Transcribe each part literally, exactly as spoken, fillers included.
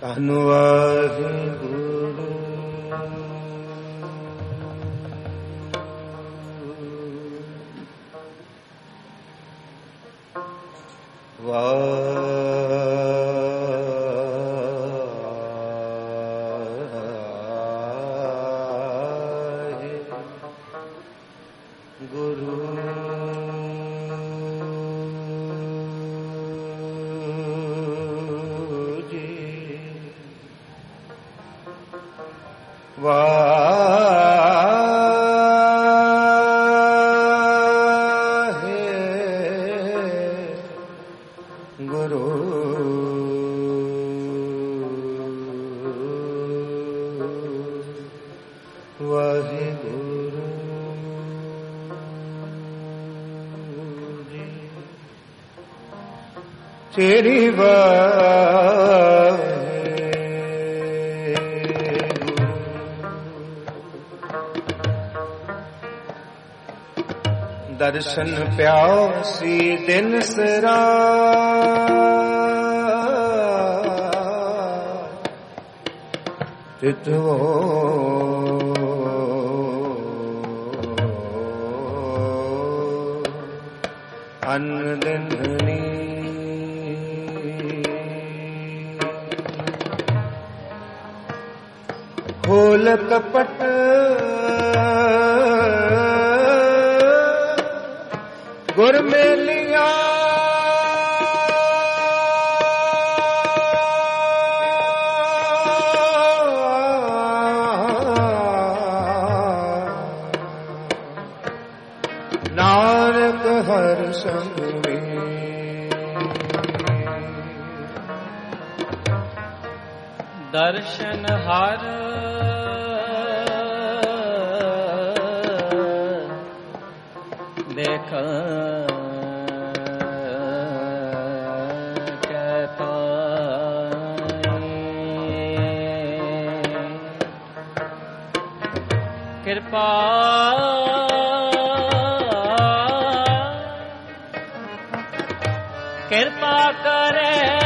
ਧੰਨ ਵਾਹਿਗੁਰੂ ਵਾਹਿਗੁਰੂ ਜੀ ਵਾਹਿਗੁਰੂ ਵਾਹਿਗੁਰੂ ਜੀ ਤੇਰੀ ਦਰਸ਼ਨ ਪਿਆਸੀ ਦਿਨ ਸਰਾ ਤਿਤਵੋ ਅਨ ਦਿਨਨੀ ਖੋਲ ਕਪਟ ਗੁਰ ਮੇਲੀਆਂ ਨਾਨਕ ਹਰ ਸੰਗ ਦਰਸ਼ਨ ਹਰ ਦੇਖ ਕਿਰਪਾ ਕਿਰਪਾ ਕਰੇ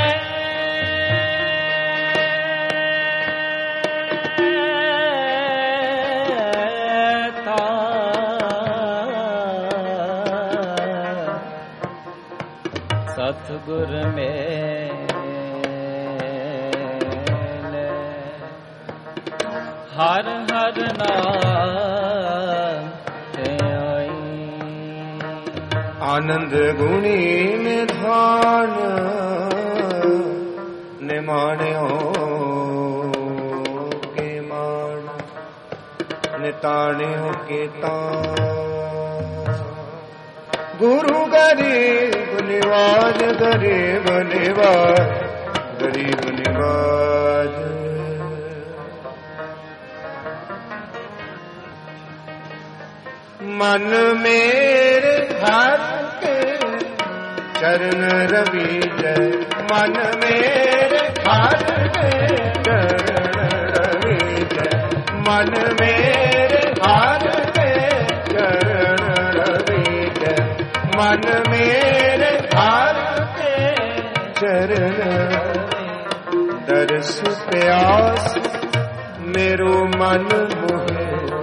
ਸਤਿਗੁਰ ਮੇਲੇ ਹਰ ਹਰ ਨਾਮ ਤੇ ਆਈ ਆਨੰਦ ਗੁਣੀ ਨਿਧਾਨ ਨਿਮਾਣਿਓ ਕੇ ਮਾਣ ਨਿਤਾਣਿਓ ਕੇ ਤਾਂ ਗੁਰੂ ਗਰੀਬ ਨਿਵਾਜ ਗਰੀਬ ਨਿਵਾਜ ਗਰੀਬ ਨਿਵਾਜ ਮਨ ਮੇਰੇ ਹਰ ਕੇ ਚਰਨ ਰਵੀਜੈ ਮਨ ਮੇਰੇ ਹਰ ਕੇ ਚਰਨ ਰਵੀਜੈ ਮਨ ਮੇਰੇ ਹਰ ਕੇ ਚਰਨ ਰਵੀਜੈ ਮਨ ਮੇਰੇ ਹਰ ਕੇ ਚਰਨ ਦਰਸ ਪਿਆਸ ਮੇਰੋ ਮਨ ਮੋਹੇ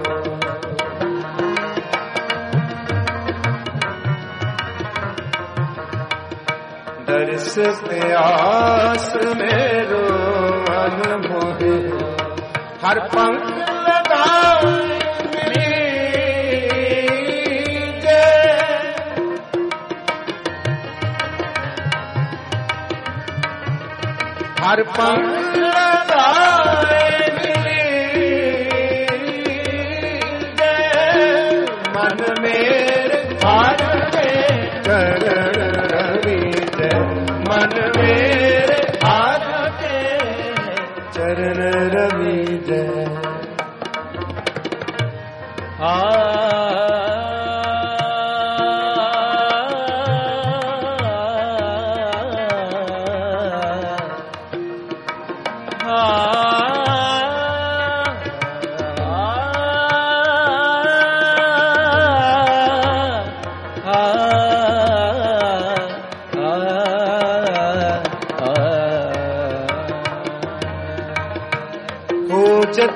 ਦਰਸ ਪਿਆਸ ਮੇਰੋ ਮਨ ਮੋਹੇ ਹਰ ਪੰਖ ਲਗਾਏ ਮਿਲੀਜੈ ਹਰ ਪੰਖ ਲਗਾਏ ਮਿਲੀਜੈ ਮਨ ਮੇਰੇ ਹਰ ਕੇ ਚਰਨ ਮਨ ਮੇਰੇ ਹਰ ਕੇ ਚਰਨ ਰਵੀਜੈ ਆ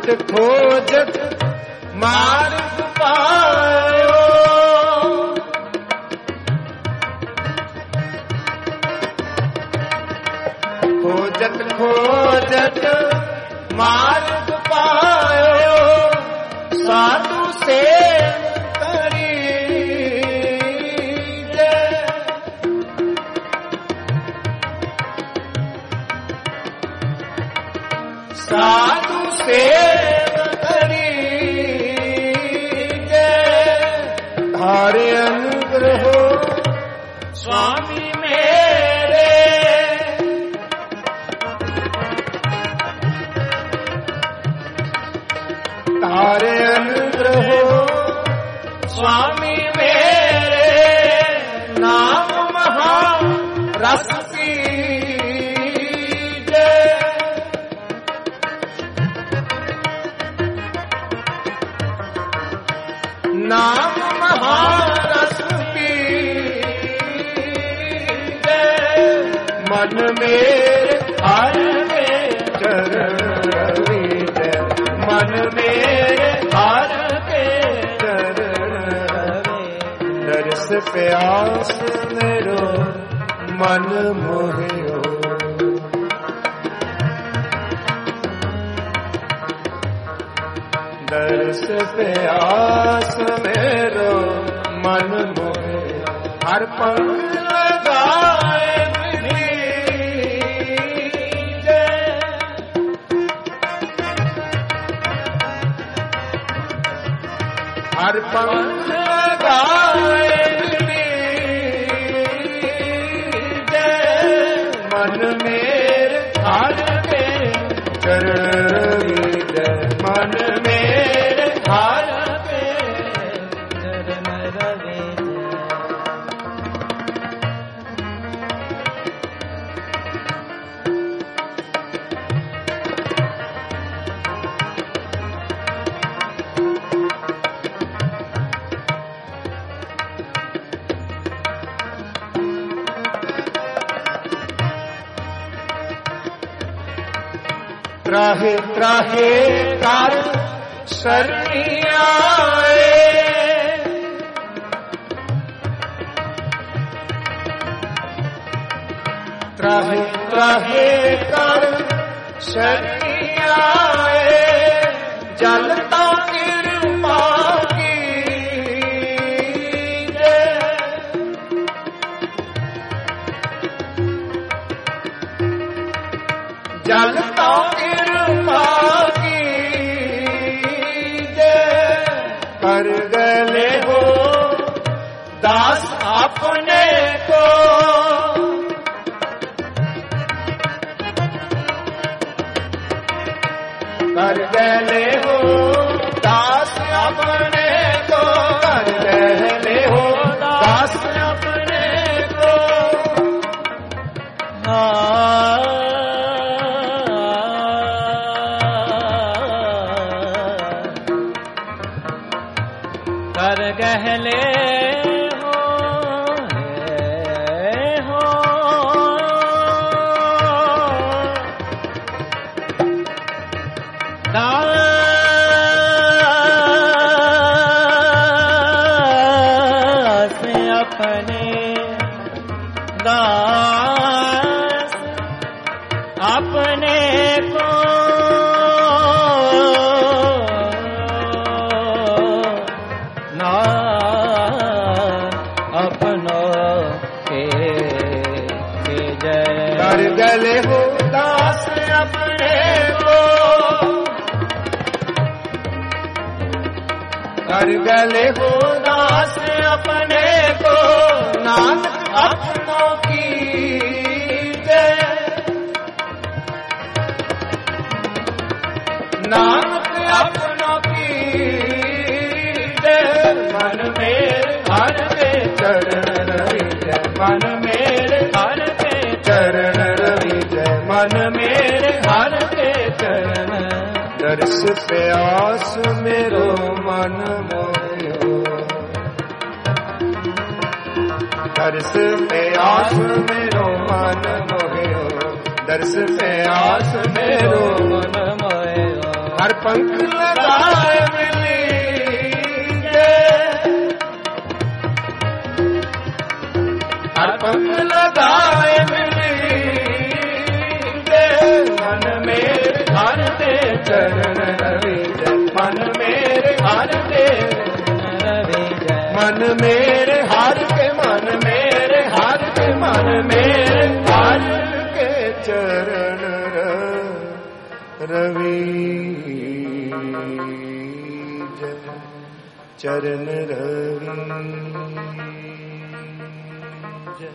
खोजत मार्ग पायो। खोजत खोजत मार्ग पायो, साधु से करी जय। साधु से करी जय। धारे अनुग्रह स्वामी मेरे, तारे अनुग्रह स्वामी मेरे। नाम महा रस पीजे, नाम महा रस पीजे। मन मेरे हर में चरण रविजे, मन मेरे हर के चरण रवि। दर्श प्यास मेरो मन मोहियो, दर्श प्यास मेरो मन मोहियो। हर पल लगाए विधि, हर पंख गाए जय। मन मेरे हर के चरण जय, मन मेरे हर के चरण रवि। त्राहे त्राहे कर शरणी आए, त्राहे त्राहे कर शरणी आए। जलता कृपा की जय, जलता कृपा की जय। कर गले हो दास अपने को, कर गले हो दास अपने को, कर गले हो दास अपने को। कर गहले हो हो दास अपने, दास अपने को। कर गले हो दास अपने को, कर गले हो दास अपने को। नानक अपनों की जय, नानक अपनों की जय। मन मेरे हर के चरण रवि जय, मन मेरे हर के चरण रवि जय, मन मेरे हर के चरण। दर्श प्यास मेरो मन मोहियो, दर्श प्यास मेरो मन। मन मोहियो दर्श से आस मेरो मन मोहियो हर पंख लगाए मिली हर पंख लगाए मिली मन मेरे हर दे चरण रवि जय मन मेरे हर दे रवि जय मन मेरे हर के मन मेरे हर के मन मेरे हर के चरण रवि जय चरण रवि जय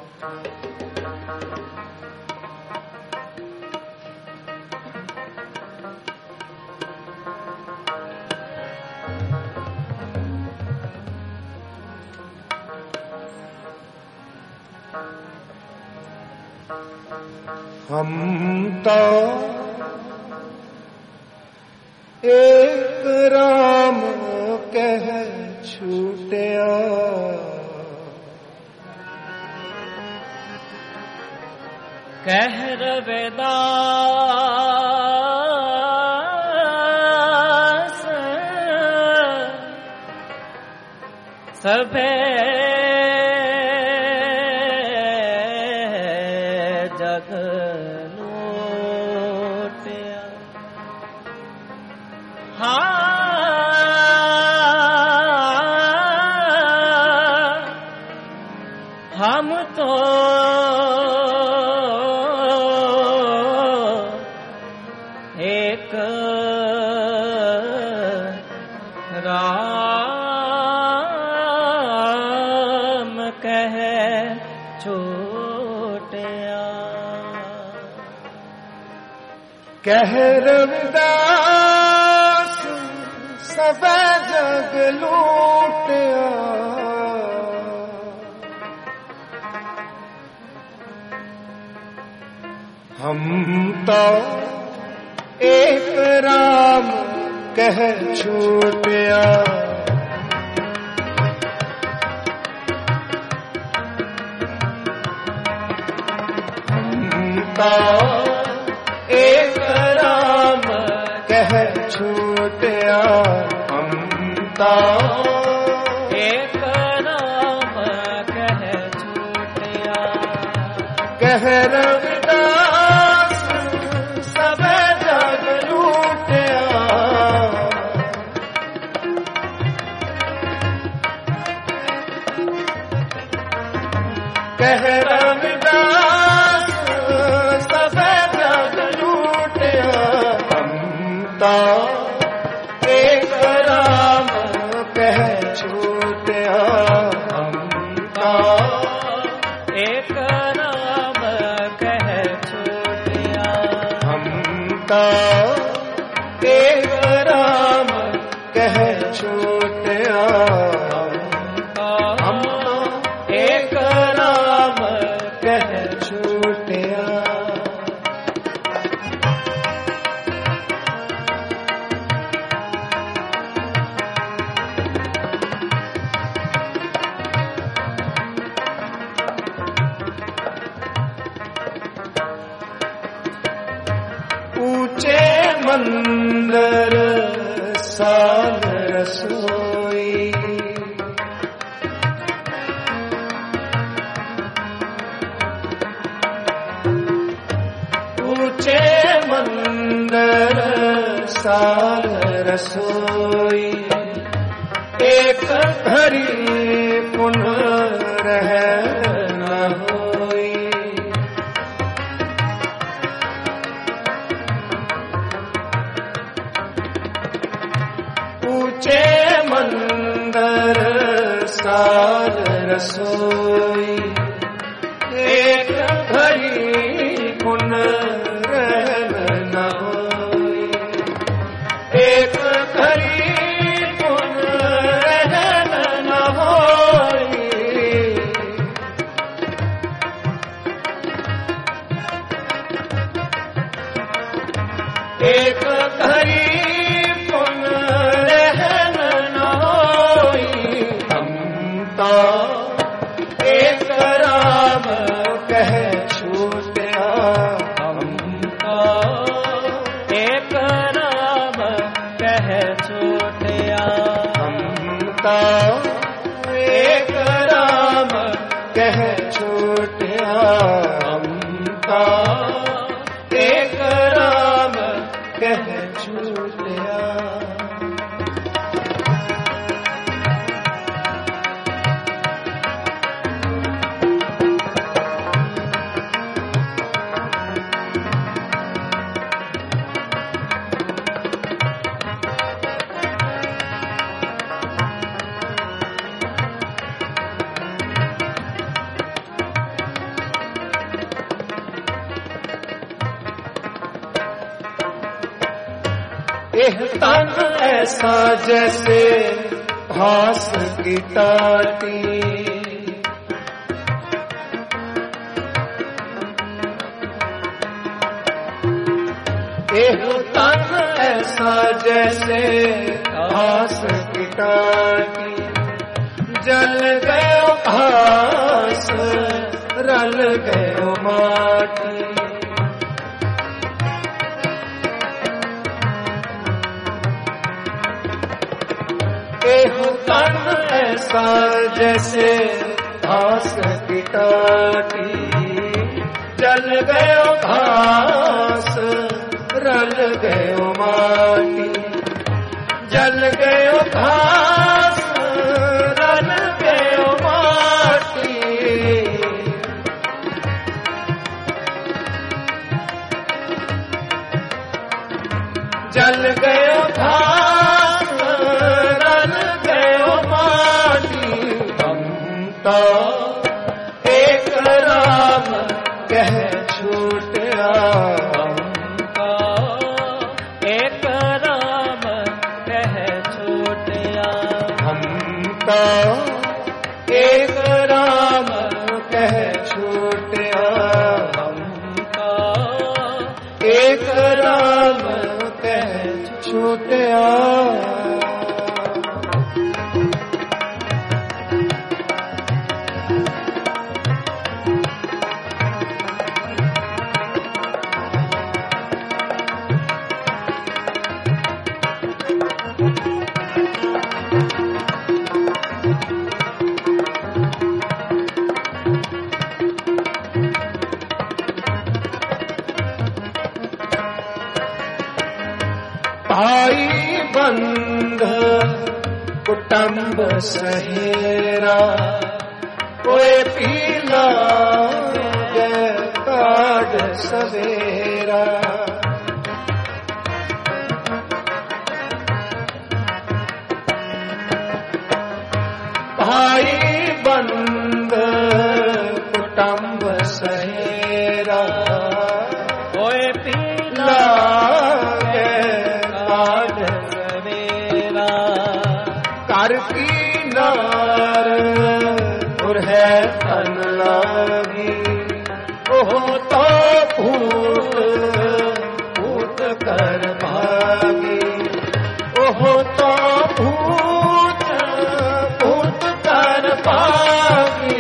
हम तो एक राम कह छूटिया कह रविदास सबे जग लूटिया हाँ हम तो एक राम कह छूटिया कह रविदास सब जग लूटिया हम तो एक राम कह छूटिया हम तो एक राम कह छूटिया हम तो एक राम कह छूटिया कह रविदास सब जग लूटिया कह रविदास सब जग लूटिया हम तो एक राम कह छूटिया हम तो एक राम कह छूटिया हम तो एक राम कह छूटिया हम तो एक राम कह छूटिया ऊंचे मंदिर साल रसोई ऊंचे मंदिर साल रसोई एक घड़ी पुनः रह न होई ऊंचे मंदिर साल रसोई एक घड़ी पुनः रहन न होई एक घड़ी पुनः रहन न होई एक घड़ी पुनः रहन न होई हम तो एक राम कह छूटिया हम तो एक राम एक राम कह छूटिया, हम का एक राम कह छूटिया। एह तन ऐसा जैसे घास की टाटी, एह तन ऐसा जैसे घास की टाटी, जल गयो घास रल गयो माटी। एह तन ऐसा जैसे घास की टाटी, जल गयो घास रल गयो माटी, जल गयो घास रल गयो माटी। जल गयो घास रल गयो माटी, हम तो एक राम कह छूटिया, एक राम कह छूटिया। हम तो एक राम कह छूटिया, हम तो एक राम कह छूटिया। भाई बंध कुटुंब सहेरा, कोई पीला काड सवेरा। भाई बंध कुटुंब सहेरा, कोई पीला कर की नार और है तन लागी, ओह तो फूट फूट कर भागी, ओह तो फूट फूट कर भागी।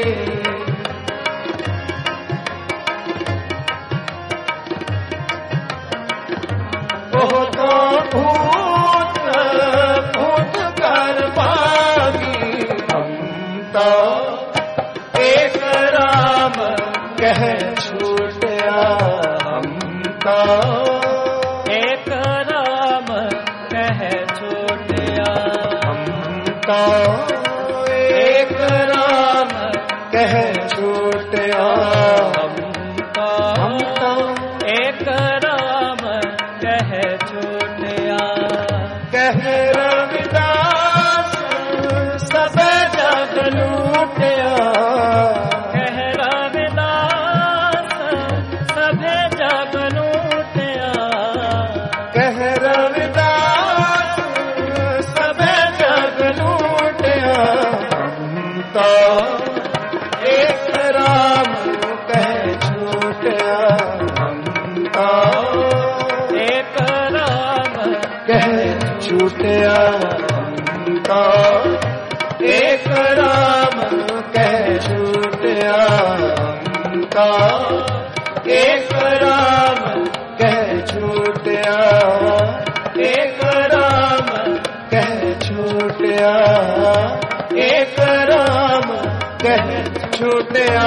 ओह तो फूट फूट कर भागी, हम तो एक राम कह छूटिया, हम तो एक राम कह छूटिया। हम तो एक राम कह छूटिया, हम तो एक राम कह छूटिया। कह रविदास सब जग लूटिया, कह रविदास सब जग लूटिया। कह रविदास सब जग लूटिया, हम तो एक राम कह छूटिया, हम तो एक राम कह छूटिया, हम तो एक राम कह छूटिया, हम तो एक राम कह छूटिया, एक राम कह छूटिया। एक राम कह छूटिया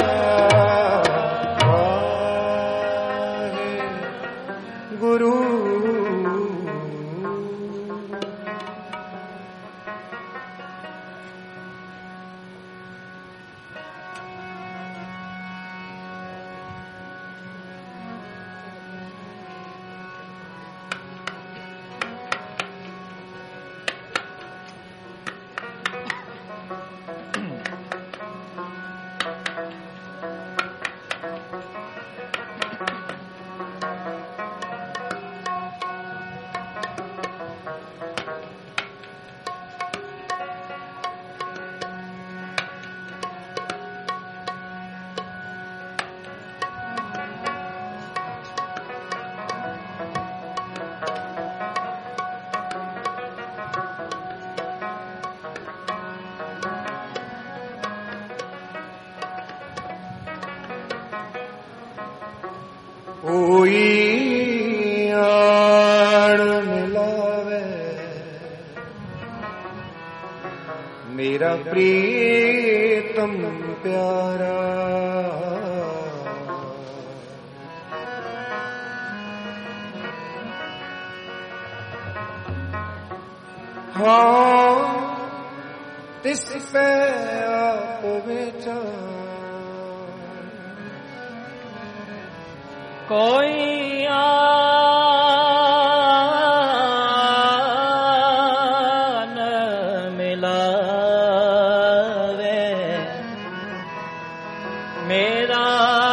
गुरु कोई आड़ मिलावे मेरा प्रीतम प्यारा हाँ तिस पे आप विचार कोई आन मिलावे मेरा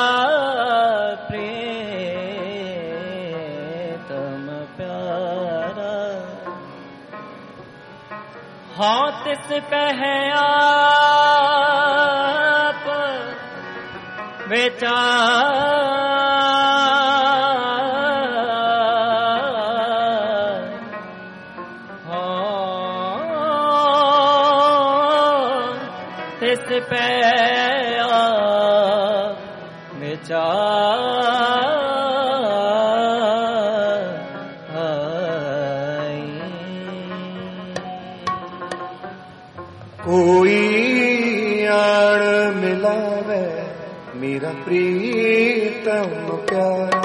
प्रीतम प्यारा हाँ तिस पे है आप विचार तिस पे कोई आड़ मिलावे मेरा प्रीतम प्यारा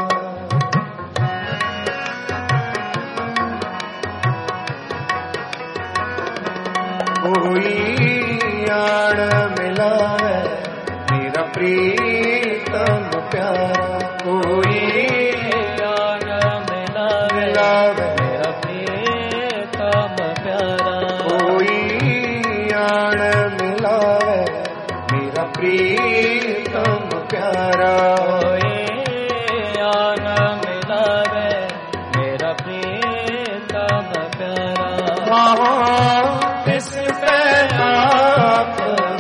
कोई आड़ मिलावे मेरा प्रीतम प्यारा कोई आन मिलावे मेरा प्रीतम प्यारा कोई आड़ मिलावे मेरा प्रीतम प्यारा कोई आन मिलावे मेरा प्रीतम प्यारा इस पे आप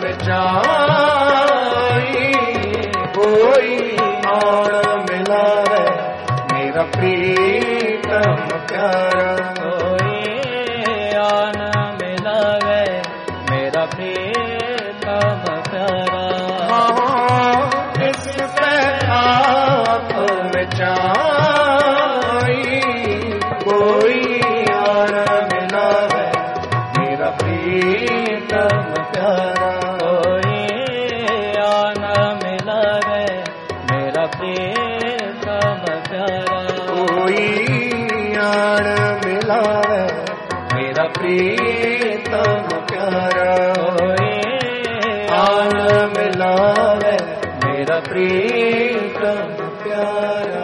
विचारी कोई और मिलावे मेरा प्रीतम प्यारा कोई आन मिलावे मेरा प्रीतम प्यारा इस पे आप विचारी कोई और मिलावे मेरा प्रीतम प्यारा कोई आन मिलावे मेरा प्रीतम प्यारा कोई आड़ मिलावे मेरा प्रीतम प्यारा कोई आड़ मिलावे मेरा प्रीतम प्यारा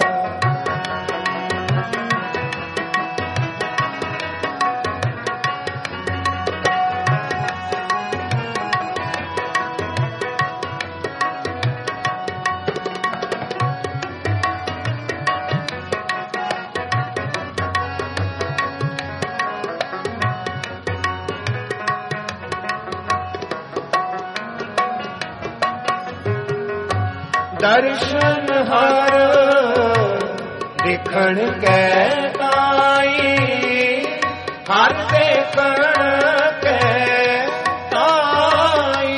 दर्शन हर दिखण के ताई हर देखण के ताई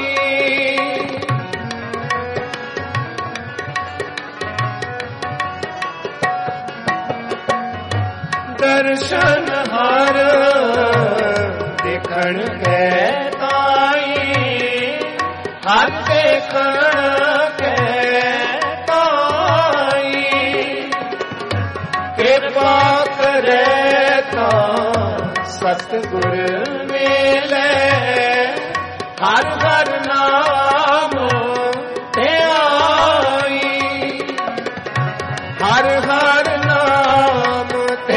दर्शन हर दिखण के ਤਾਈ ਹਰ ਦੇਖਣ ਕੈ ਤਾਈ ਕਿਰਪਾ ਕਰੇ ਤਾਂ ਸਤਿਗੁਰ ਮਿਲੇ ਹਰ ਹਰ ਨਾਮ ਧਿਆਈ ਹਰ ਹਰ ਨਾਮ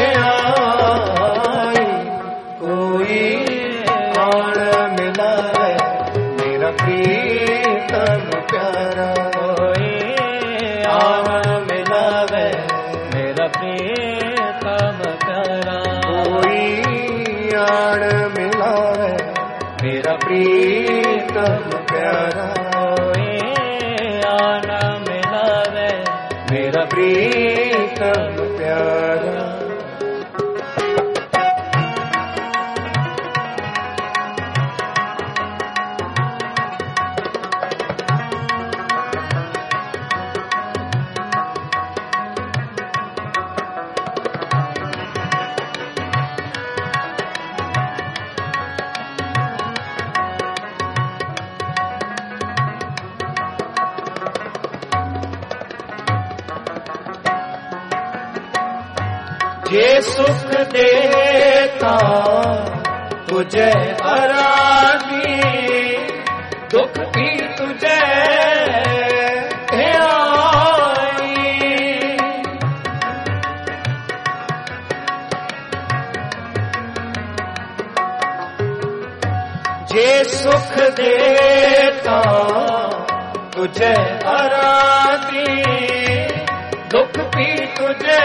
ਧਿਆਈ ਕੋਈ ਆਣ ਮਿਲਾਏ ਮੇਰਾ ਪ੍ਰੀਤਮ ਪਿਆਰਾ ਕੋਈ ਆਣ ਮਿਲਾਵੇ ਮੇਰਾ ਪ੍ਰੀਤਮ ਪਿਆਰਾ ਕੋਈ ਆਣ ਮਿਲਾਏ ਮੇਰਾ ਪ੍ਰੀਤਮ ਪਿਆਰਾ ਕੋਈ ਆਣ ਮਿਲਾਵੇ ਮੇਰਾ ਪ੍ਰੀਤਮ ਪਿਆਰਾ ਜੇ ਸੁਖ ਦੇਤਾ ਤੁਝੇ ਅਰਾਧੀ ਦੁਖ ਵੀ ਤੁਝੇ ਧਿਆਈ ਜੇ ਸੁਖ ਦੇਤਾ ਤੁਝੇ ਅਰਾਧੀ ਦੁਖ ਵੀ ਤੁਝੇ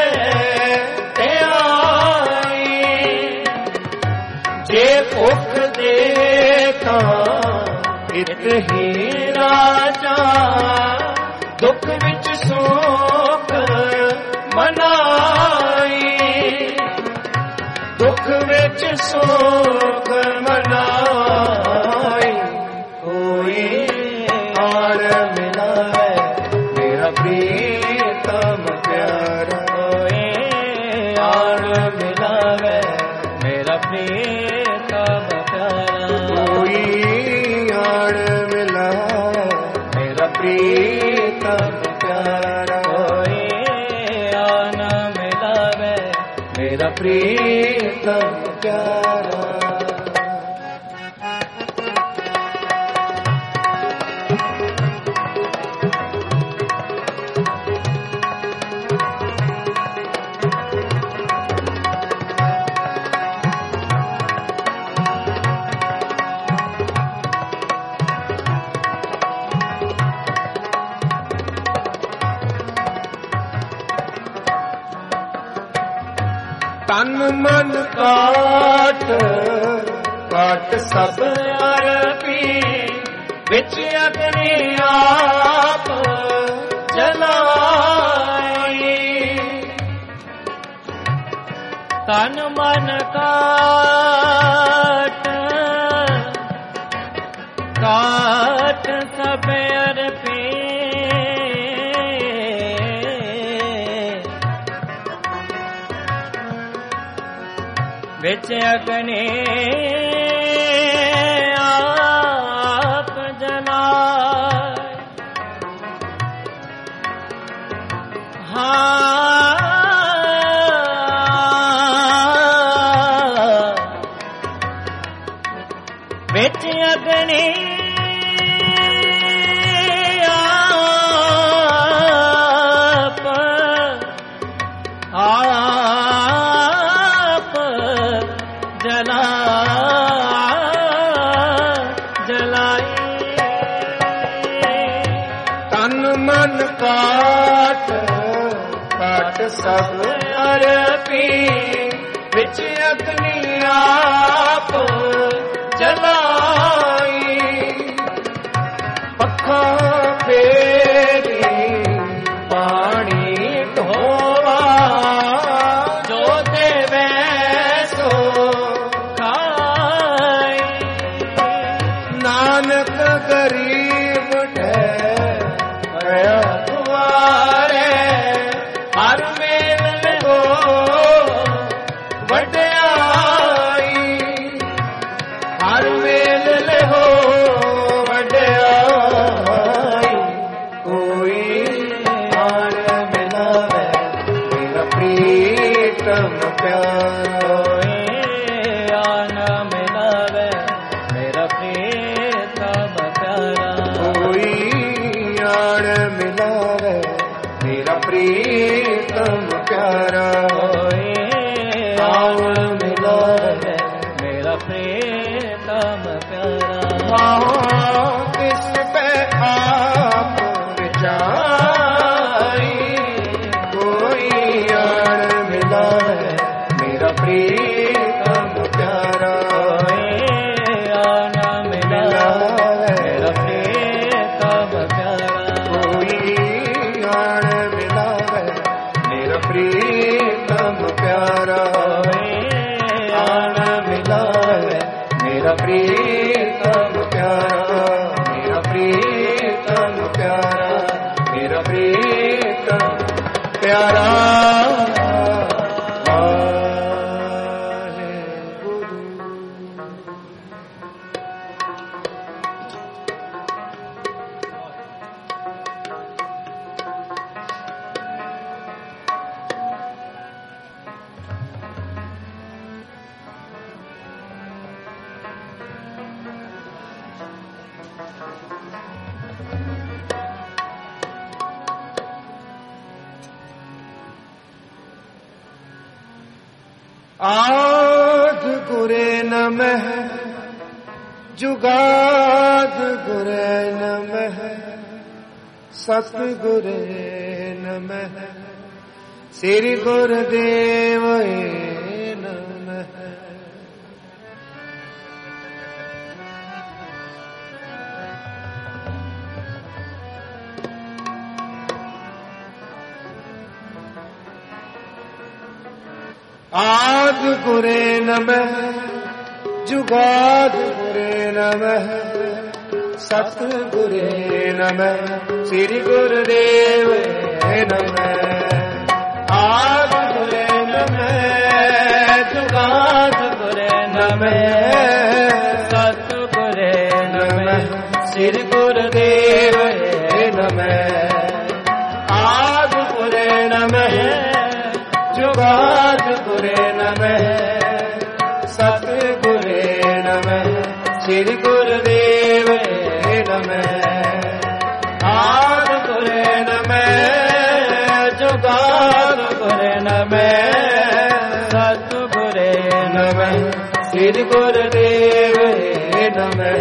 ਜੇ ਭੁੱਖ ਦੇ ਤਾਂ ਇਤ ਹੀ ਰਾਜਾ ਦੁੱਖ ਵਿੱਚ ਸੁਖ ਮਨਾਈ ਦੁੱਖ ਵਿੱਚ ਸੁਖ ਮਨਾਈ ਕੋਈ ਆਣ ਮਿਲਾਏ ਮੇਰਾ ਪ੍ਰੀਤਮ ਪਿਆਰਾ ਕੋਈ ਆਣ ਮਿਲਾਵੇ ਮੇਰਾ ਪ੍ਰੀਤਮ ਪਿਆਰਾ ਕੋਈ ਆਣ ਮਿਲਾਏ ਮੇਰਾ ਪ੍ਰੀਤਮ ਪਿਆਰਾ ਕੋਈ ਆਣ ਮਿਲਾਵੇ ਮੇਰਾ ਪ੍ਰੀਤਮ ਪਿਆਰਾ ਤਨ ਮਨ ਕਾਟ ਕਾਟ ਸਭ ਅਰਪੀ ਵਿੱਚ ਅਗਨੀ ਆਪ ਜਲਾਈ ਤਨ ਮਨ ਕਾਟ ਕਾਟ ਸਭ ਅਰਪੀ ਵਿੱਚ ਅਗਨੀ ਆਪ ਜਲਾਏ ਹਾਂ ਵਿੱਚ ਅਗਨੀ ਆਪ ਆਪ ਜਲਾ ਜਲਾਈ ਤਨ ਮਨ ਕਾਟ ਕਾਟ ਸਭ ਅਰਪੀ ਵਿੱਚ ਅਗਨੀ ਆਪ ਜਲਾਈ ਪੱਖਾਂ ਫੇਰੀ ਪਾਣੀ ਢੋਵਾ ਜੋ ਦੇਵੇ ਸੋ ਖਾਈ ਨਾਨਕ ਗਰੀਬ ਠਹਿਰਿਆ ਦੁਆਰੇ ਹਰ ਮੇਲ ਲਗੋ ਵਡਿਆਈ ਹਰ मेल ले हो वड्याई, कोई आन मिलावे मेरा प्रीतम प्यारा, आन मिलावे मेरा प्रीतम प्यारा, कोई आन मिलावे मेरा प्रीतम प्यारा, आन मिलावे मेरा प्रीतम प्यारा। किस पे आप विचारी, कोई आन मिलावे मेरा प्रीतम प्यारा, आन मिलावे मेरा प्रीतम प्यारा, कोई आन मिलावे मेरा प्रीतम प्यारा, आन मिलावे मेरा प्रीतम प्यारा, मेरा प्रीतम प्यारा, मेरा प्रीतम प्यारा। आद गुरे नमः जुगाद गुरे नमः, सतगुरे नमः, श्री गुरुदेव नमः। आद गुरे नमः जुगाद गुरे नमः, सतगुरे नमः, श्री गुरुदेव नमः। आद गुरे नमः जुगाद गुरे नमः, सतगुरे नमः, श्री गुरुदेव नमः। आद गुरे नमः जुगाद गुरे नमः, सतगुरे नमः, श्री गुरुदेव नमः। आद गुरे नमः जुगाद गुरे नमः, सतगुरे नमः, श्री गुरुदेव नमः।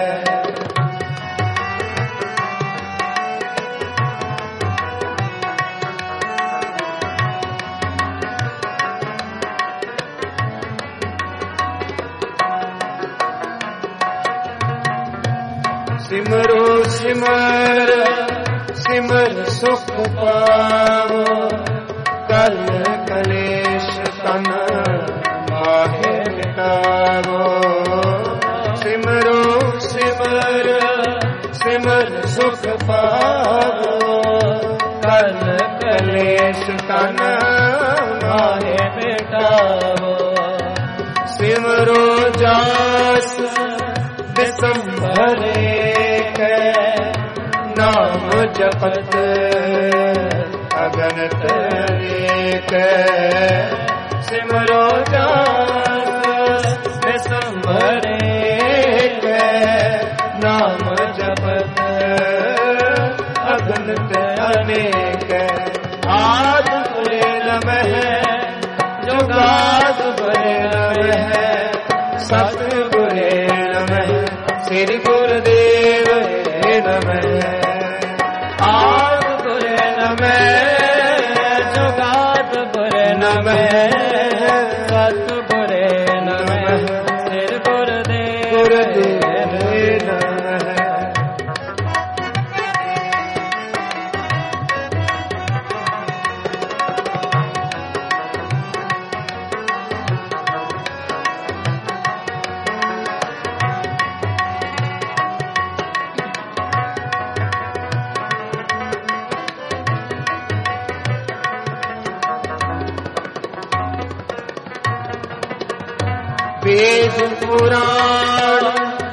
सिमरो सिमर सिमर सुख पावो, कल कलेश तन माहे मिटावो। सिमरो सिमर सिमर सुख पावो, कल कलेश तन माहे मिटावो। सिमरो जास दिसंबरे के नाम जपत अगनत एक। सिमरो जास दिसंबरे के नाम जपत अगनत अनेक। आद गुरे नमः जुगाद गुरे नमः, सतगुरे नमः, श्री गुरुदेव नमः। आद गुरे नमः जुगाद गुरे नमः, सतगुरे नमः, श्री गुरुदेव गुरुदेव नमः। वेद पुराण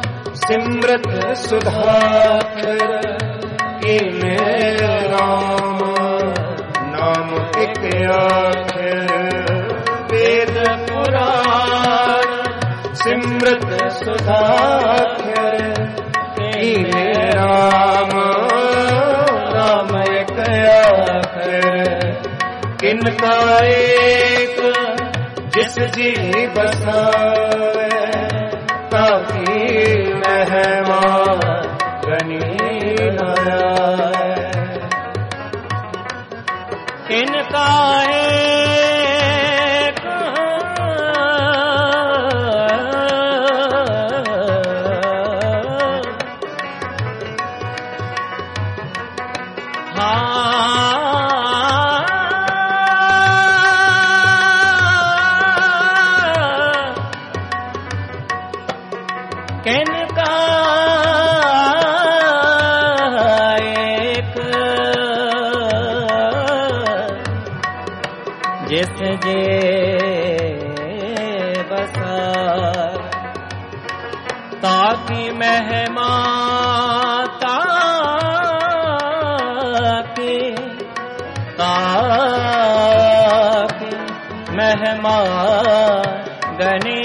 सिमरत सुधाकर कीने राम नाम एक आखिर वेद पुराण सिमरत सुधाकर कीने राम नाम एक आखिर किनका एक जिस जी बसावे ताकि महिमा गनी न आए किनका एक किनका एक जिस जे बसा ताकि महिमा ताकि ताकि महिमा गने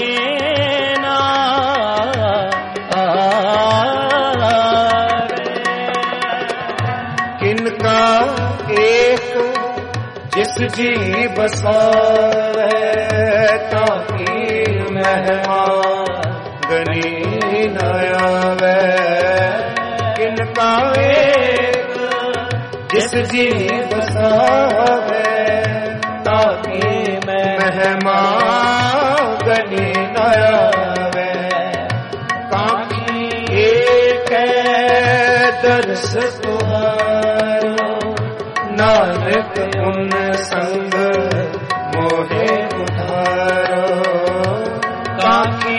किनका एक जिस जी बसावे ताकि महिमा गनी न आवे किनका एक जिस जी बसावे ताकि महिमा गनी न आवे काकी एक दर्श तुम्हारो नानक उन संग मोहे उधारो काकी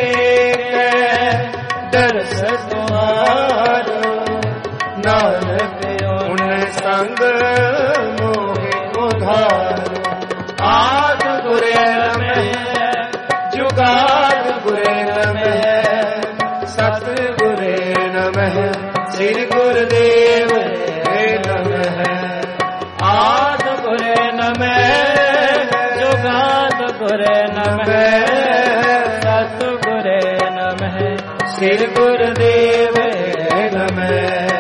दर्श तुम्हारो नानक उन संग मोहे उधारो आद गुरे में जुगाद गुरे में सत गुरे नमः श्री गुरुदेव नमः आद गुरे नमः जुगाद गुरे नमः सत गुरे नमः श्री गुरुदेव नमः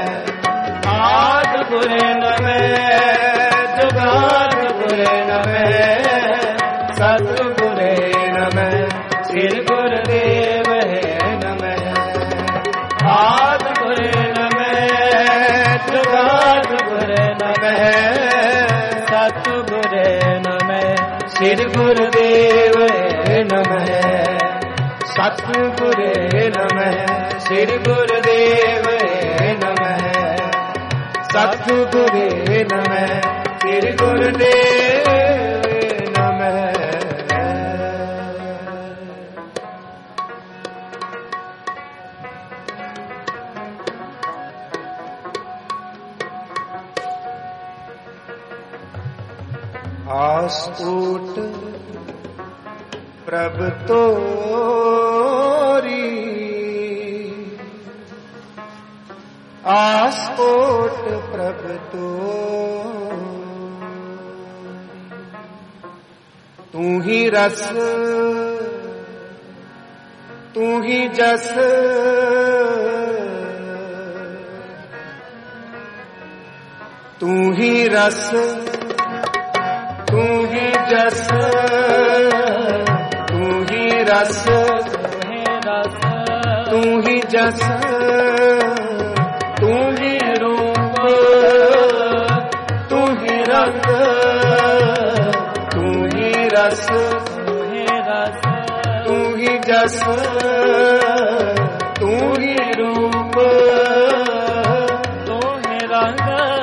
आद गुरे नमः जुगाद गुरे नमः सत गुरे नमः श्री गुरुदेव नमः आद गुरे नमः जुगाद गुरे नमः सत गुरे नमः श्री गुरुदेव नमः सत गुरे नमः श्री गुरुदेव नमः सत गुरे नमः श्री गुरुदेव नमः आस्फुट प्रभ तोरी आस्फुट प्रभ तोरी तू ही रस तू ही जस तू ही रस तू ही जस तू ही रस तू ही जस तू ही रूप तू ही रंग तू ही रस तू ही जस तू ही रूप तू ही रंग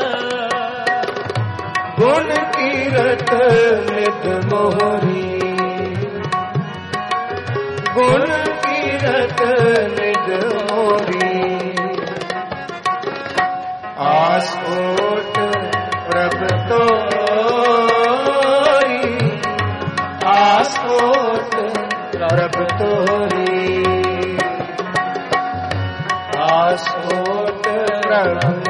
गुण कीरत नित मोहरी गुण कीरत नित मोहरी आस्फुट प्रभ तोरी आस्फुट प्रभ तोरी आसोट प्रभु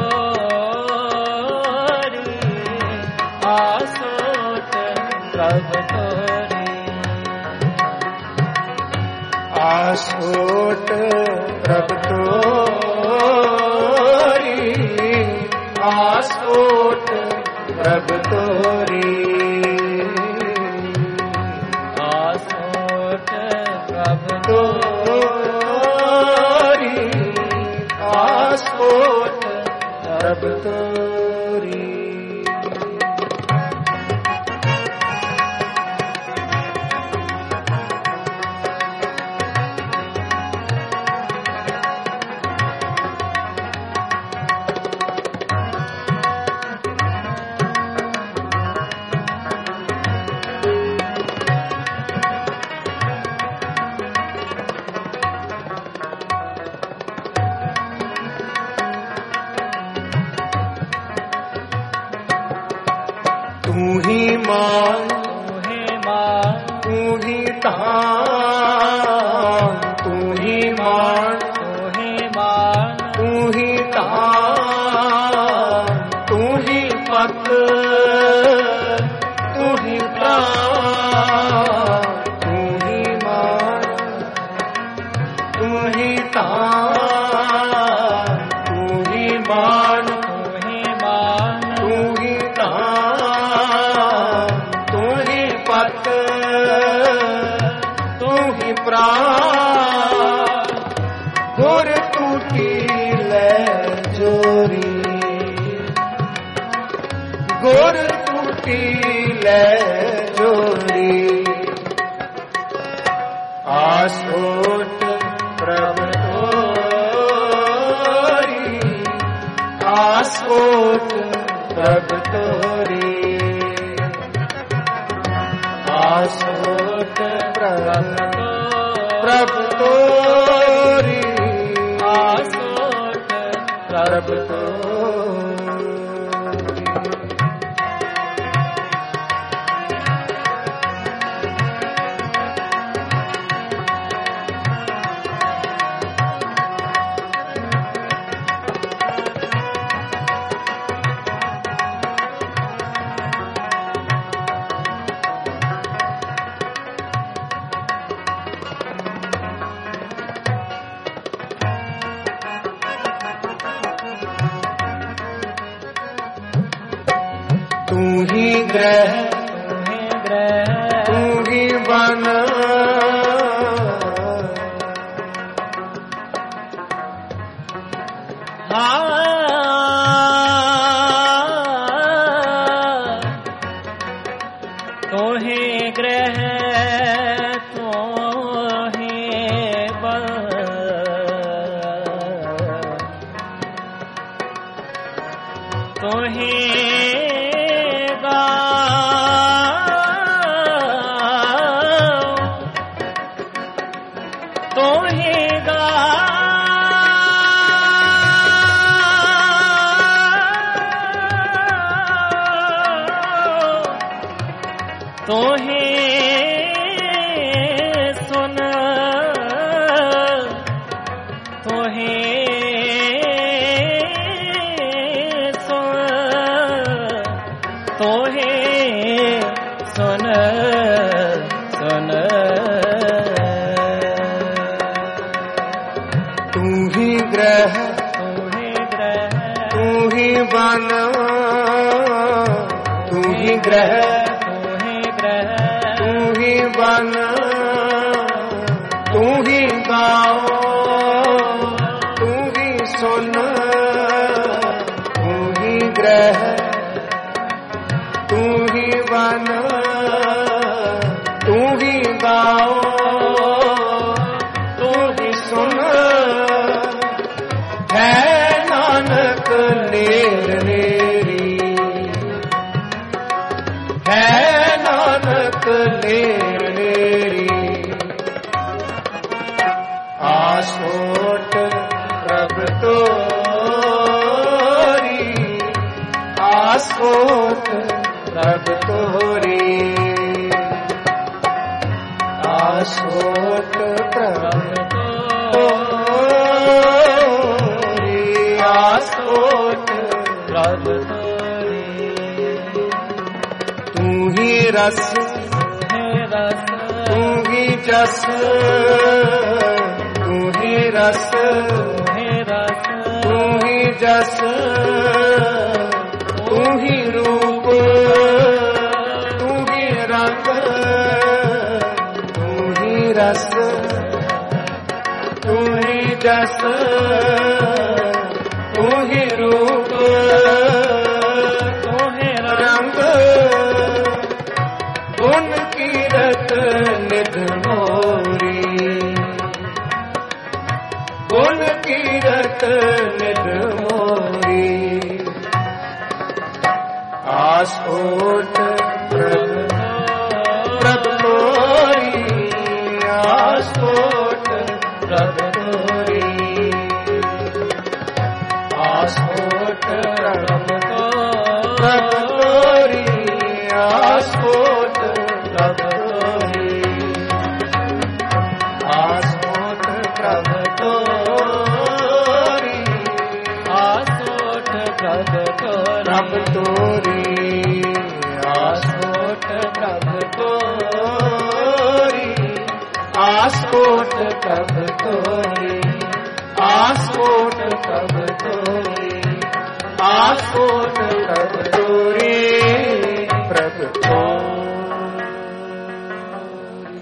आसोट प्रभ तोरी आसोट प्रभ तोरी आसोट प्रभ तोरी आसोट प्रभ तोरी तू ही मान तू ही तान तू ही मान तू ही तान तू ही पत तू ही प्राण तू ही मान तू ही तान तू ही मान तू ही तान तू ही पत तू ही प्राण गुर टूटी ले जोरी गुर टूटी ले जोरी आसोट प्रभ तोरी आसोट प्रभ तोरी आसोट प्रभ प्रभ तोरी आसोट प्रभ तोरी तू ही ग्रह तू ही वन तो ही ग्रह तो ही बल तो ही तो ही गा तो ही सुन तो ही सुन तो ही सुन सुन तू ही ग्रह तू ही ग्रह तू ही वन तू ही ग्रह तू ही वन तू ही गाओ तू ही सुन तू ही ग्रह तू ही वन तू ही गाओ तू ही सुन है नानक नेर नेरी है नानक नेर नेरी आसोट प्रभ तोरी आसोट प्रभ तोरी आसोट प्रभ तोरी प्रभ तोरी। तू ही रस है रस तू ही जस तू ही रस है रस तू ही जस तू ही रूप तू ही रंग तू ही रस तू ही जस तू ही रूप तू है रंग गुण कीरत निध मोरी गुण कीरत निध मोरी। आसोट प्रभ प्रभ तोरी आसोट प्रभ तोरी आसोट प्रभ प्रभ तोरी आसोट प्रभ तोरी आसोट प्रभ तोरी आसोट प्रभ तोरी आसोट प्रभ तोरी आसोट प्रभ तोरी आसोट प्रभ तोरी प्रभ तोरी।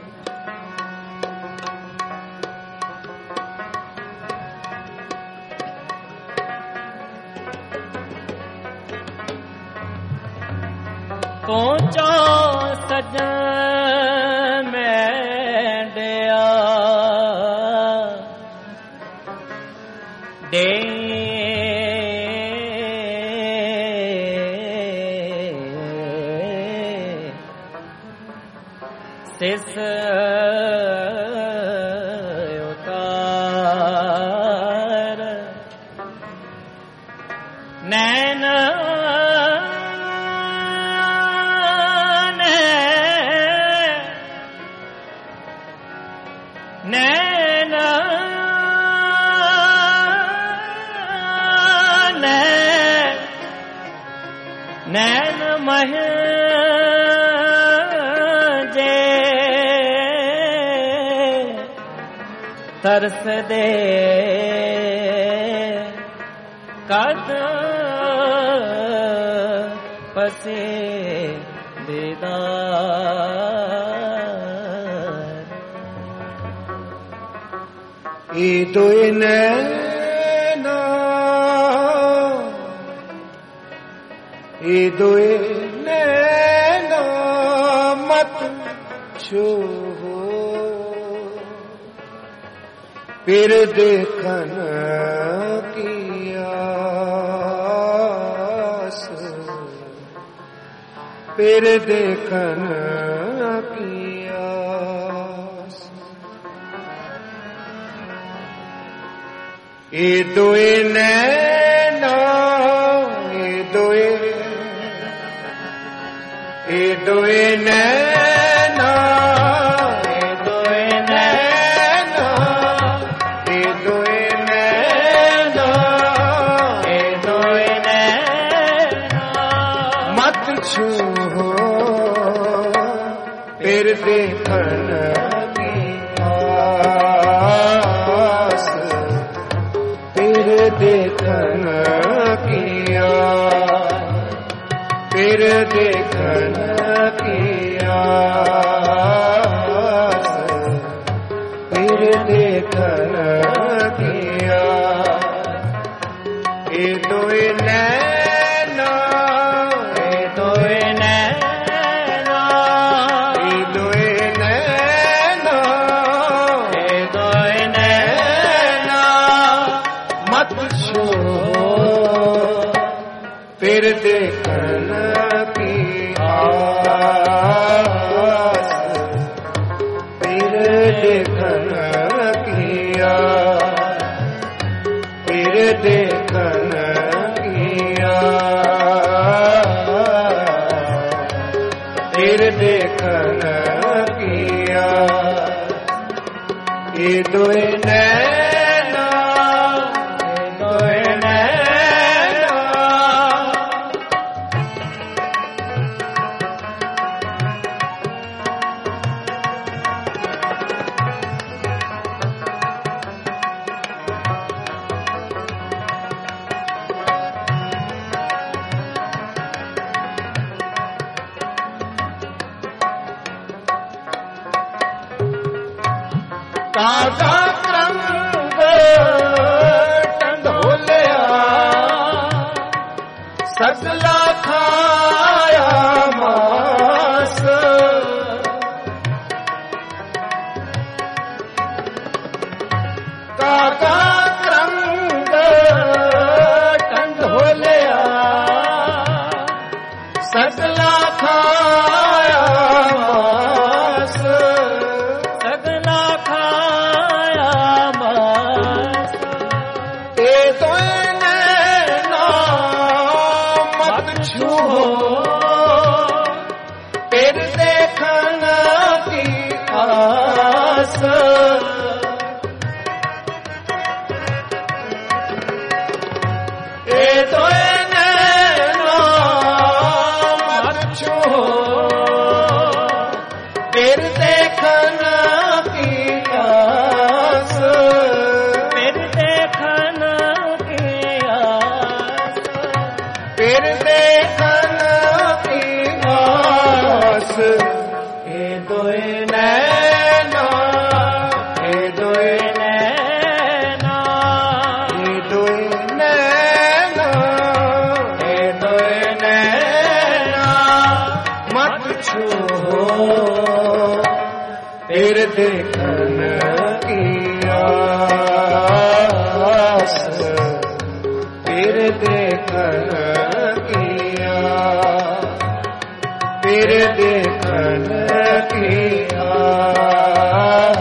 पहुँचो सजन मैं दिया दे सिस उतार नैन नैन नैन मह जे तरस दे कद पसे दीदार। ये तो नैना ये दो नैना मत छो फिर देखन की आस फिर देखन की आस। ये दोए नैना ये दोए ये दोए नैना ये दोए नैना ये दोए नैना ये दोए नैना मत छूहो फिर देखन की आस फिर देखन की आस फिर देखन की आस फिर देखन की आस। ये दोए नैना ये दोए नैना ये दोए नैना ये दोए नैना मत छो फिर देखन की आस फिर देखन की आस फिर देखन की आस फिर देखन की आस। ये दोए नैना ये दोए नैना ਕਾਗਾ ਕਰੰਗ ਟੰਡੋਲਿਆ ਸਗਲਾ ਖਾਇਆ ਮਾਸ ਕਾਗਾ ਕਰੰਗ ਟੰਡੋਲਿਆ ਸਗਲਾ ਖਾਇਆ ਮਾਸ ਸਗਲਾ ਖਾਇਆ ਮਾਸ ਇਹ ਦੋਏ ਨੈਣਾ ਮਤ ਛੂਹੋ ਫਿਰ ਦੇਖਣ ਕੀ ਆਸ ਇਹ ਦੋਏ ਨੈਣਾ ਮਤ ਛੂਹੋ ਫਿਰ ਦੇਖਣ ਕੀ ਆਸ ਫਿਰ ਦੇਖਣ ਕੀ ਆਸ ਫਿਰ ਦੇਖਣ ਕੀ ਆਸ ਇਹ ਦੋਏ ਨੈਣਾ ਇਹ ਦੋਏ ਨੈਣਾ ਇਹ ਦੋਏ ਨੈਣਾ ਇਹ ਦੋਏ ਨੈਣਾ ਮਤ ਛੂਹੋ ਫਿਰ ਦੇਖਣ ਕੀ ਆਸ ਫਿਰ ਦੇਖਣ ਕੀ ਆਸ ਫਿਰ ਦੇਖਣ ਕੀ ਆਸ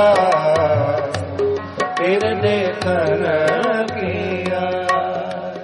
ਫਿਰ ਦੇਖਣ ਕੀ ਆਸ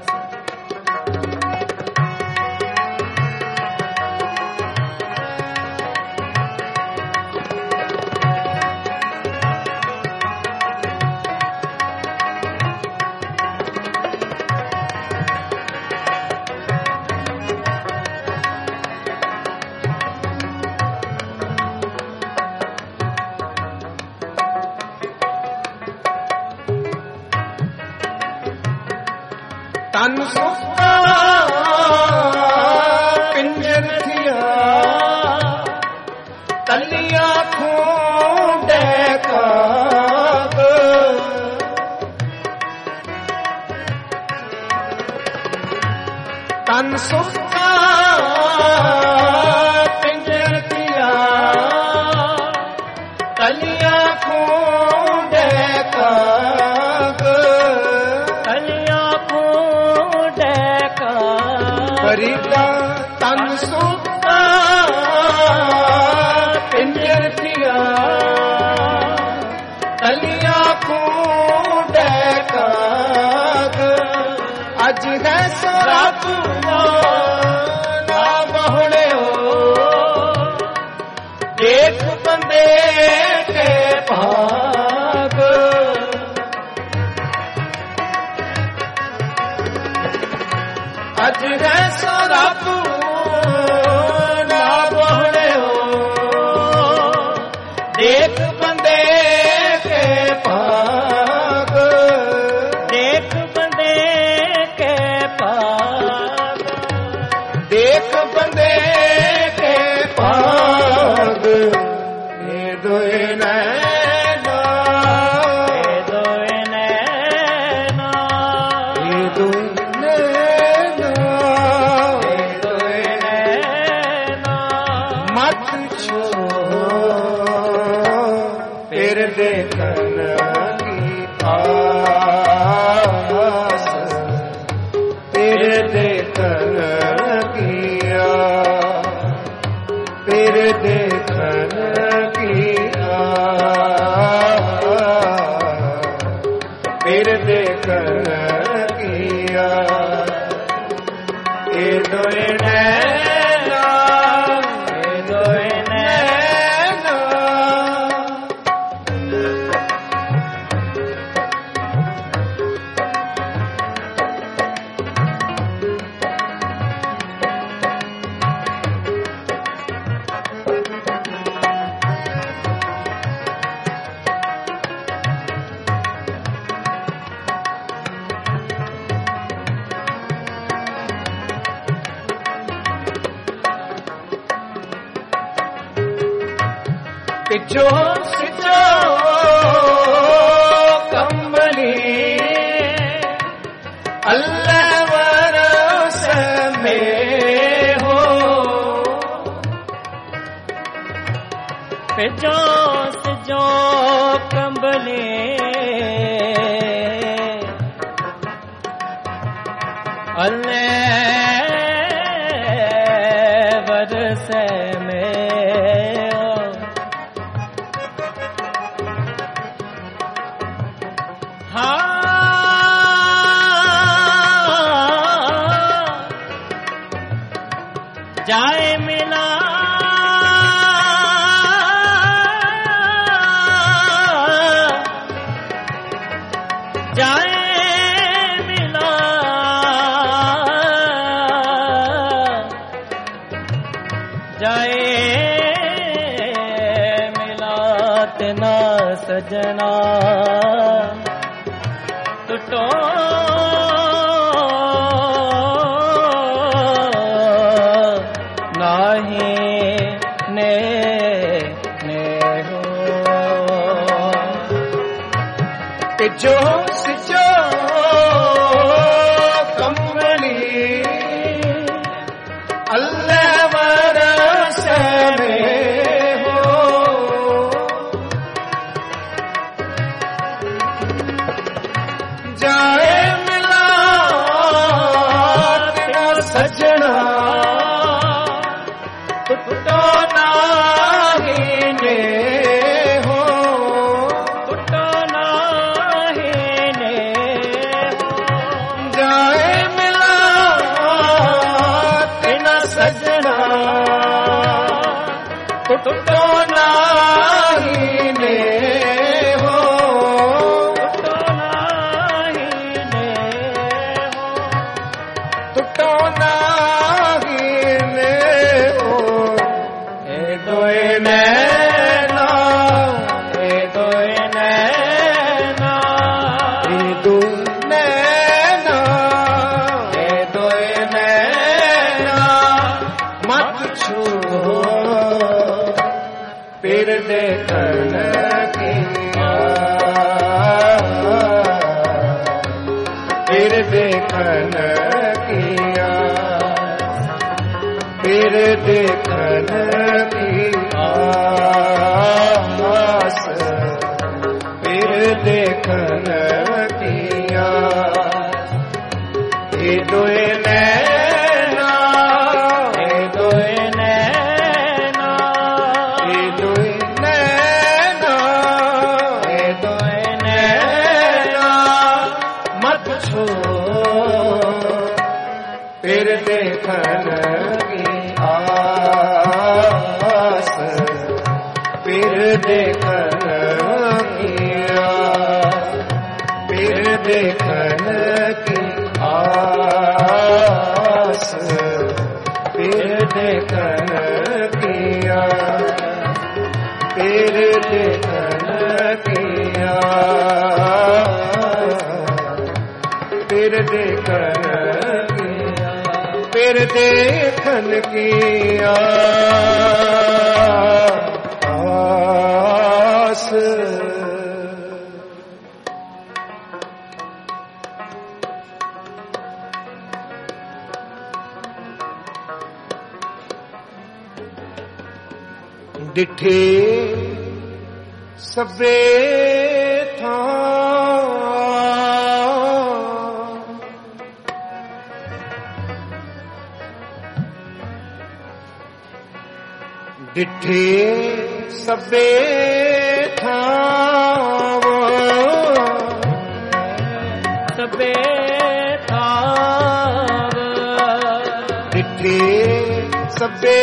ਤਨ ਸੁੱਕਾ ਪਿੰਜਰ ਥਿਆ ਤਲੀਆਂ ਖੂੰਡੇ ਕਾਗ ਤਨ ਸੁੱਕਾ ਪਿੰਜਰ ਥਿਆ ਤਲੀਆਂ ਖੂੰਡੇ ਕਾਗ ਕਲਿਆ ਖੂੰਡੇ ਕਾਗ ਫਰੀਦਾ ਤਨ ਸੁੱਕਾ ਪਿੰਜਰ ਥਿਆ ਤਲੀਆਂ ਖੂੰਡੇ ਕਾਗ ਅੱਜ ਹੈ ਸਰਾਪ ਨਾ ਬਹੁੜਿਓ ਦੇਖ ਬੰਦੇ ਕੇ ਭਾਗ ਅੱਜ ਹੈ ਸਰਾਪ ਨਾ ਬਹੁੜਿਓ ਦੇਖ ਬੰਦੇ ਕੇ ਭਾਗ ਦੇਖ ਬੰਦੇ ਕੇ ਭਾਗ ਦੇਖ ਬੰਦੇ ਕੇ ਭਾਗ ਇਹ ਦੋਏ ਨੈਣਾ ਇਹ ਦੋਏ ਨੈਣਾ ਇਹ ਦੋਏ ਨੈਣਾ ਇਹ ਦੋਏ ਨੈਣਾ ਮਤ ਛੋਹ ਫਿਰ ਦੇਖਣ ਕੀ ਆਸ ਫਿਰ ਦੇਖਣ ਕੀ ਆਸ ਫਿਰ ਦੇਖਣ ਕੀ ਆਸ ਫਿਰ ਦੇਖਣ ਕੀ ਆਸ ਇਹ ਦੋਏ ਨੈਣਾ ਇਹ ਦੋਏ ਨੈਣਾ ਪਿੱਛੋਂ ਸਿੱਧੋ अल्ले बरसे में हाँ जाए मिला जाए मिला जाए मिलात ना सजना टूटो नाही ने ने हो जो सिजो कमली अल्लाह वरस में हो जाए मिला तेरा सजना टूटो नाही ने हो टूटो नाही ने हो जाए मिला तेरा सजना टूटो नाही ने हो टूटो नाही ने हो टूटो नाही ने हो ए दोए नैना ए दोए नैना ए दुई नैना ए दोए नैना मत छूओ फिर देखन की फिर देखन किया फिर देखन की आस फिर देखन किया ये दोए नैना ए दोए नैना ये दोए नैना ए दोए नैना मत छोड़ फिर देखन की आस फिर देखन की आस फिर देखन की आस फिर देखन की आस फिर देखन की आस फिर देखन फिर देखन की आस डिठे सबे था डिठे सबे थाव सबे थाव डिठे सबे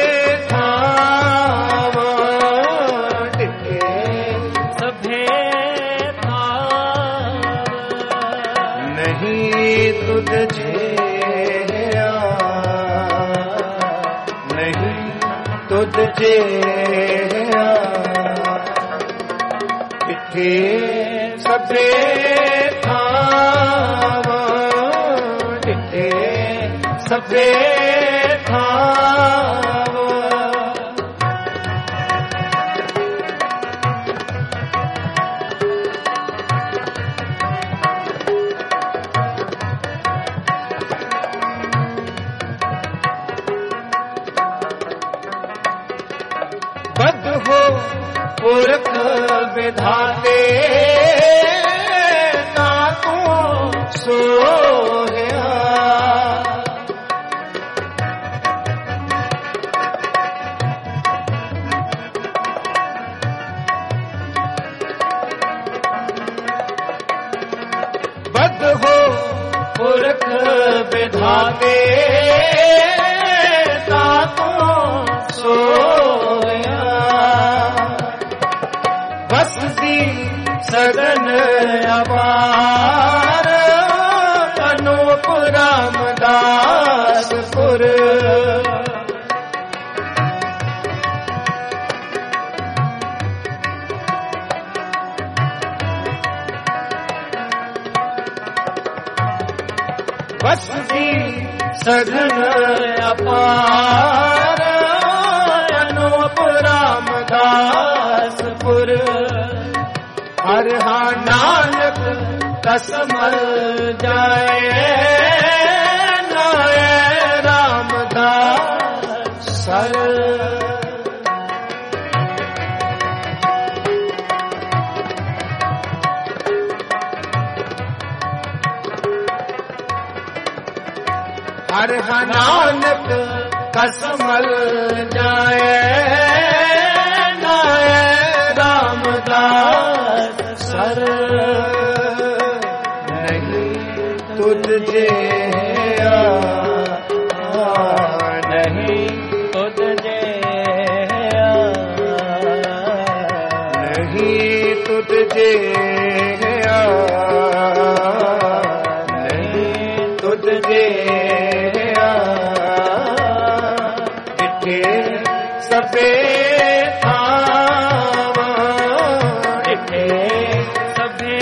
थाव डिठे सभे थाव नहीं तुझे नहीं तुझे डिठे सबे थाव डिठे सबे थाव बद हो पुरख विधाते ना तू सोया भक्त हो पुरख विधाते ताको सोया बसती सगन अपार अनूप रामदासपुर बसती सगन अपार अनूप रामदासपुर हर हा नानक कसमल जाए नाय रामदास सर हर हा नानक कसमल जाए नाय रामदास सर नहीं तुझे नहीं तुझे नहीं तुझे नहीं तुझे सबे थावा डिठे सबे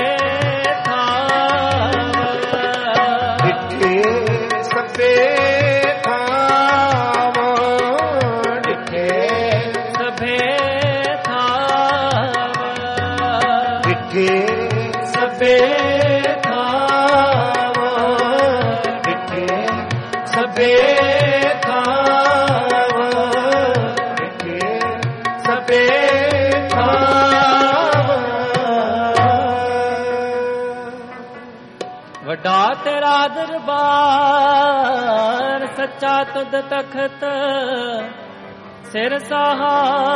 थावा डिठे सबे थावा डिठे सबे थावा डिठे सबे थावा डिठे सबे वड्डा तेरा दरबार सच्चा तुद तखत सिर साहा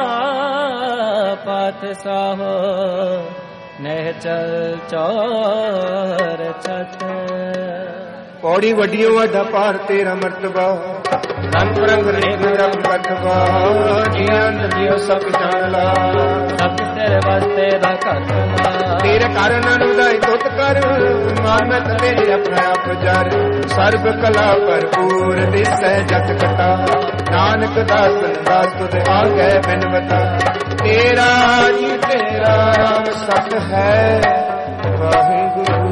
पात साहो नहचल चौर छत पौड़ी वडियो वड्डा पार तेरा मर्तबा रंग रंग रेख रंग कटवा जियंत जियो सब जानला सब तेरे वास्ते दा करना तेरे कारण अनुदाय तुत कर मानत तेरे अपना आप जर सर्व कला भरपूर दिसै जत कटा नानक दास दास तुझ आगे बिन बता तेरा जी तेरा राम सत है वाहिगुरु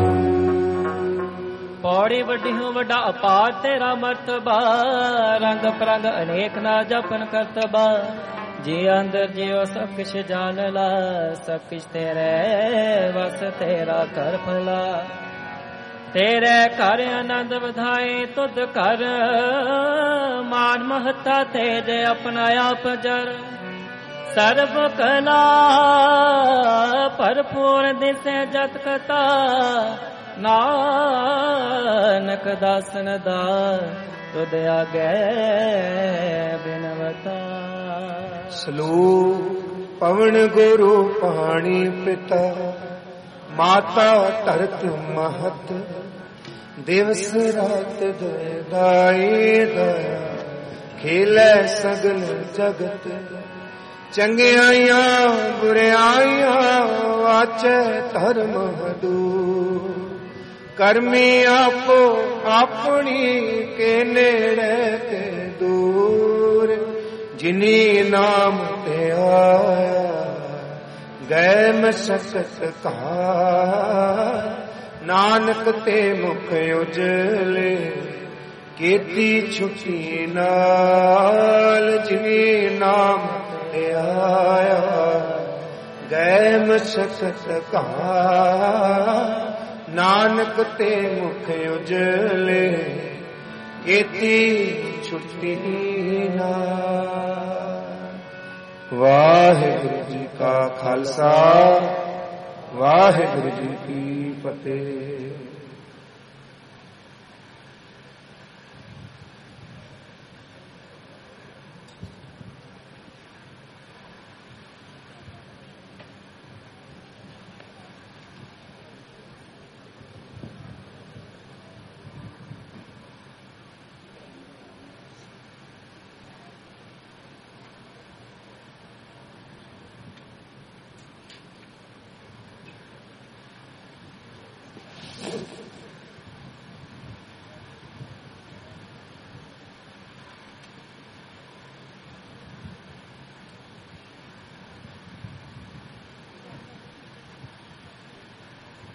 पौड़ी वड्डी हूँ वड्डा अपार तेरा मर्तबा रंग परंग अनेक ना जपन करतबा जी अंदर जियो सब किश जान ला सब किश तेरे वस तेरा कर भला तेरे घर आनंद बधाए तुद कर मान महता तेरे अपना आप जर सर्व कला भरपूर दिसे जत कथा नानक दासन दा तुद आगे बिनवता सलोक पवन गुरु पाणी पिता माता धरत महत दिवस रात दाई दया खेलै सगल जगत चंगियाइयां बुराइयां वाचै धर्म दूर करमी आपो अपनी के नेड़े के दूर जिनी नाम ते आया गए मशक्कत का नानक ते मुख उजले केती छुट्टी नाल जिनी नाम ते आया गए मशक्कत का नानक ते मुख उजले केती छुट्टी ना। वाहिगुरु जी का खालसा वाहिगुरु जी की फतेह।